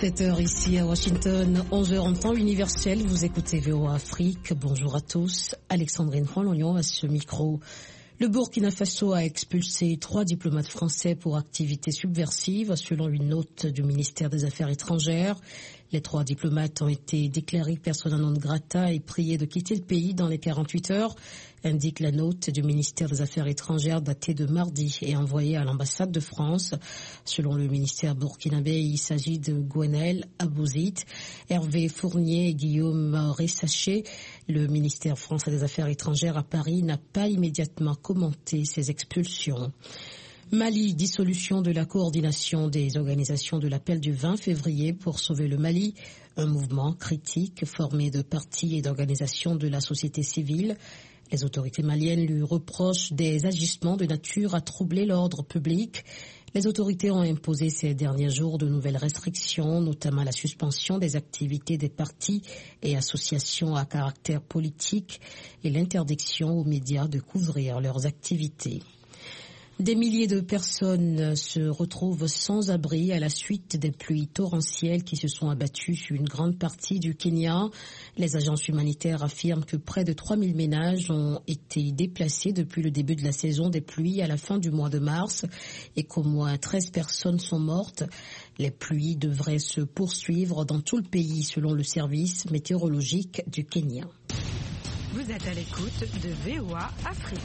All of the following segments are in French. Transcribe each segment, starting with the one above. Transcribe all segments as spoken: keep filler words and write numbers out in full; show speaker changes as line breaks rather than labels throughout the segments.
sept heures ici à Washington, onze heures en temps universel. Vous écoutez V O A Afrique. Bonjour à tous. Alexandrine Franlognon à ce micro. Le Burkina Faso a expulsé trois diplomates français pour activités subversives, selon une note du ministère des Affaires étrangères. Les trois diplomates ont été déclarés persona non grata et priés de quitter le pays dans les quarante-huit heures, indique la note du ministère des Affaires étrangères datée de mardi et envoyée à l'ambassade de France. Selon le ministère burkinabé, il s'agit de Gwenel Abouzid, Hervé Fournier et Guillaume Ressaché. Le ministère français des Affaires étrangères à Paris n'a pas immédiatement commenté ces expulsions. Mali, dissolution de la coordination des organisations de l'appel du vingt février pour sauver le Mali, un mouvement critique formé de partis et d'organisations de la société civile. Les autorités maliennes lui reprochent des agissements de nature à troubler l'ordre public. Les autorités ont imposé ces derniers jours de nouvelles restrictions, notamment la suspension des activités des partis et associations à caractère politique et l'interdiction aux médias de couvrir leurs activités. Des milliers de personnes se retrouvent sans abri à la suite des pluies torrentielles qui se sont abattues sur une grande partie du Kenya. Les agences humanitaires affirment que près de trois mille ménages ont été déplacés depuis le début de la saison des pluies à la fin du mois de mars et qu'au moins treize personnes sont mortes. Les pluies devraient se poursuivre dans tout le pays selon le service météorologique du Kenya.
Vous êtes à l'écoute de V O A Afrique.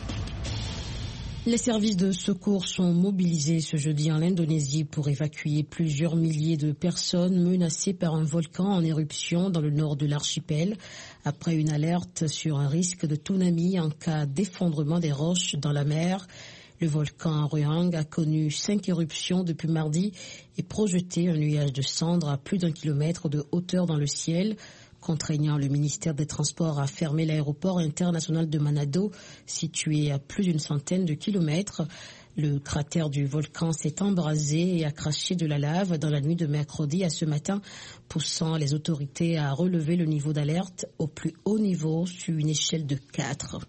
Les services de secours sont mobilisés ce jeudi en Indonésie pour évacuer plusieurs milliers de personnes menacées par un volcan en éruption dans le nord de l'archipel, après une alerte sur un risque de tsunami en cas d'effondrement des roches dans la mer. Le volcan Ruang a connu cinq éruptions depuis mardi et projeté un nuage de cendres à plus d'un kilomètre de hauteur dans le ciel, contraignant le ministère des Transports à fermer l'aéroport international de Manado, situé à plus d'une centaine de kilomètres. Le cratère du volcan s'est embrasé et a craché de la lave dans la nuit de mercredi à ce matin, poussant les autorités à relever le niveau d'alerte au plus haut niveau sur une échelle de quatre.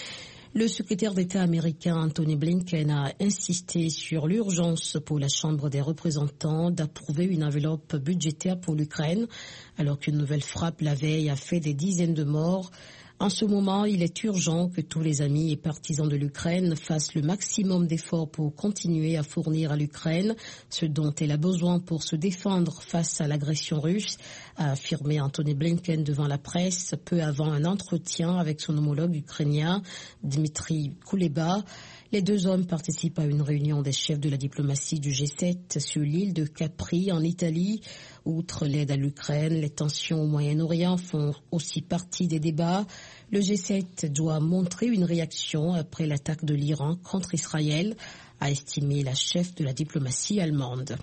Le secrétaire d'État américain Anthony Blinken a insisté sur l'urgence pour la Chambre des représentants d'approuver une enveloppe budgétaire pour l'Ukraine, alors qu'une nouvelle frappe la veille a fait des dizaines de morts. En ce moment, il est urgent que tous les amis et partisans de l'Ukraine fassent le maximum d'efforts pour continuer à fournir à l'Ukraine ce dont elle a besoin pour se défendre face à l'agression russe, a affirmé Anthony Blinken devant la presse peu avant un entretien avec son homologue ukrainien Dmitry Kuleba. Les deux hommes participent à une réunion des chefs de la diplomatie du G sept sur l'île de Capri en Italie. Outre l'aide à l'Ukraine, les tensions au Moyen-Orient font aussi partie des débats. Le G sept doit montrer une réaction après l'attaque de l'Iran contre Israël, a estimé la chef de la diplomatie allemande.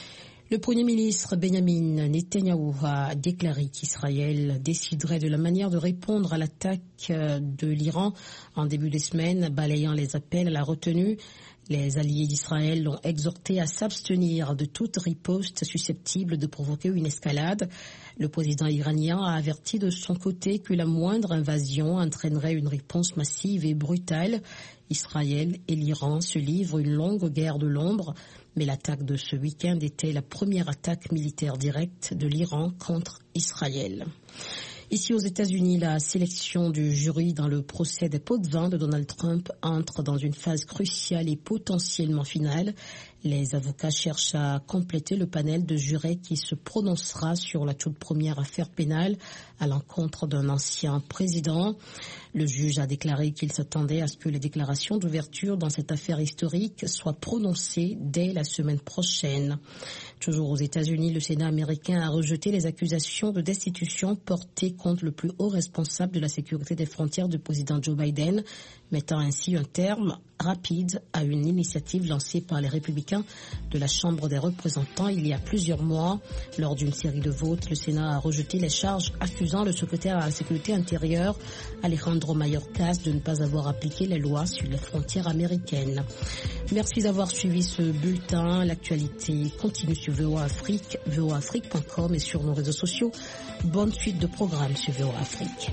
Le Premier ministre Benjamin Netanyahou a déclaré qu'Israël déciderait de la manière de répondre à l'attaque de l'Iran en début de semaine, balayant les appels à la retenue. Les alliés d'Israël l'ont exhorté à s'abstenir de toute riposte susceptible de provoquer une escalade. Le président iranien a averti de son côté que la moindre invasion entraînerait une réponse massive et brutale. Israël et l'Iran se livrent une longue guerre de l'ombre, mais l'attaque de ce week-end était la première attaque militaire directe de l'Iran contre Israël. Ici aux États-Unis, la sélection du jury dans le procès des pots de vin de Donald Trump entre dans une phase cruciale et potentiellement finale. Les avocats cherchent à compléter le panel de jurés qui se prononcera sur la toute première affaire pénale à l'encontre d'un ancien président. Le juge a déclaré qu'il s'attendait à ce que les déclarations d'ouverture dans cette affaire historique soient prononcées dès la semaine prochaine. Toujours aux États-Unis, le Sénat américain a rejeté les accusations de destitution portées contre le plus haut responsable de la sécurité des frontières du président Joe Biden, mettant ainsi un terme rapide à une initiative lancée par les républicains de la Chambre des représentants il y a plusieurs mois. Lors d'une série de votes, le Sénat a rejeté les charges accusant le secrétaire à la sécurité intérieure, Alejandro Mayorkas, de ne pas avoir appliqué les lois sur les frontières américaines. Merci d'avoir suivi ce bulletin. L'actualité continue sur V O A Afrique, V O A Afrique point com et sur nos réseaux sociaux. Bonne suite de programmes sur V O A Afrique.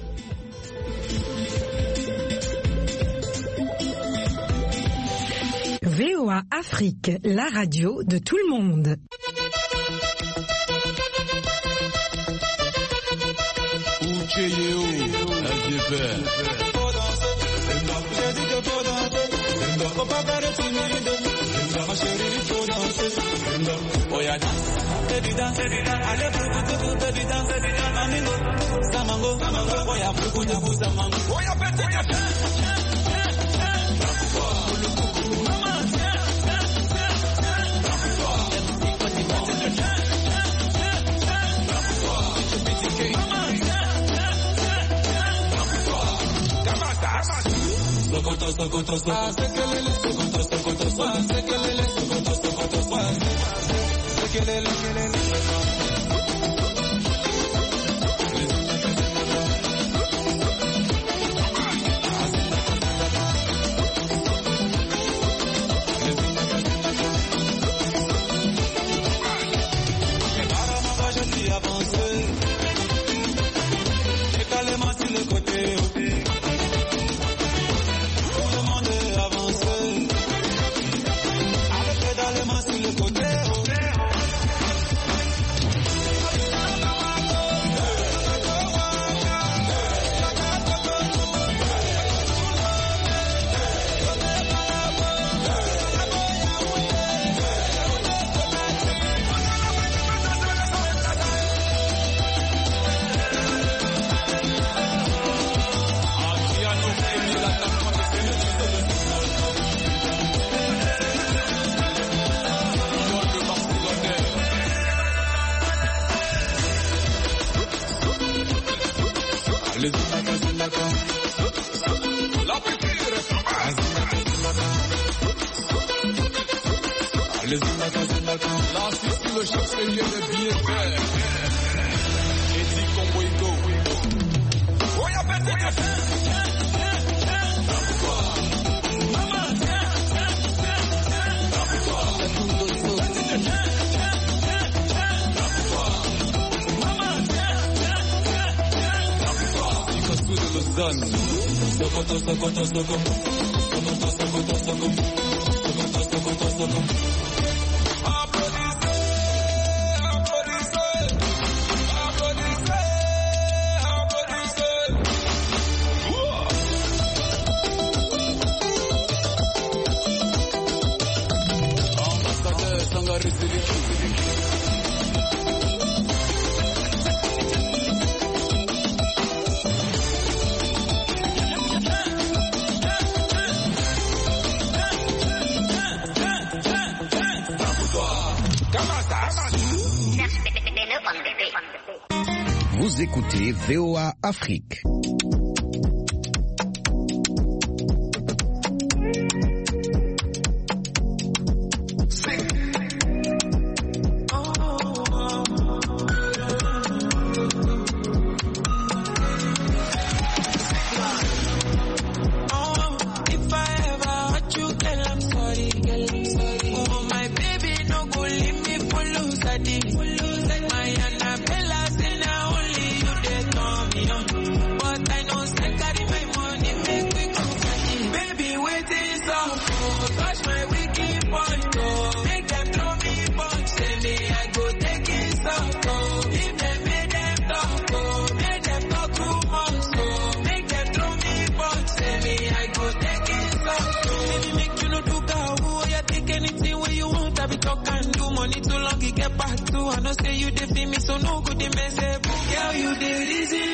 V O A Afrique, la radio de tout le monde.
Boucher Yéo, L G P.
Faut danser, j'ai dit que faut danser. Faut pas faire timide, ma chérie, faut danser. Oh y'a danse, baby dance, allez beaucoup, baby dance, mamingo, samango, oh y'a beaucoup de vous, samango, oh y'a petit café. Sokoto, sokoto, sokoto, ah, sekelele, sokoto, sokoto, sokoto, sekelele, sokoto, sokoto, sokoto, sekelele, sekelele. Sokoto, sokoto, sokoto, sokoto, sokoto, sokoto, sokoto, sokoto. Applaudissez, applaudissez, applaudissez, applaudissez. Ambassadeur Sangari Sidiki.
Vous écoutez V O A Afrique.
I know say you dey feel me, so no good, they mess up. Girl, you dey reason